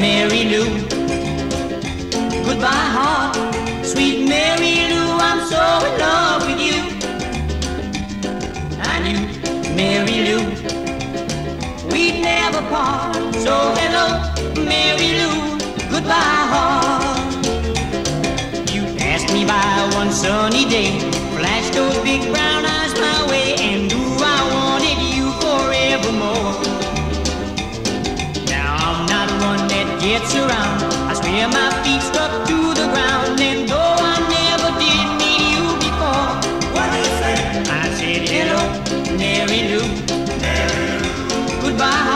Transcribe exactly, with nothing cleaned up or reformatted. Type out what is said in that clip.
Mary Lou. Goodbye, heart, sweet Mary Lou, I'm so in love with you. I knew, Mary Lou, we'd never part. So hello, Mary Lou, goodbye, heart. You passed me by one sunny day, flashed those big brown eyes my way, and ooh, I wanted you forevermore. Now I'm not one that gets around, I swear my feet stuck to the ground, and though I never did meet you before, what did you say? I said hello, Mary Lou, Mary Lou. Goodbye.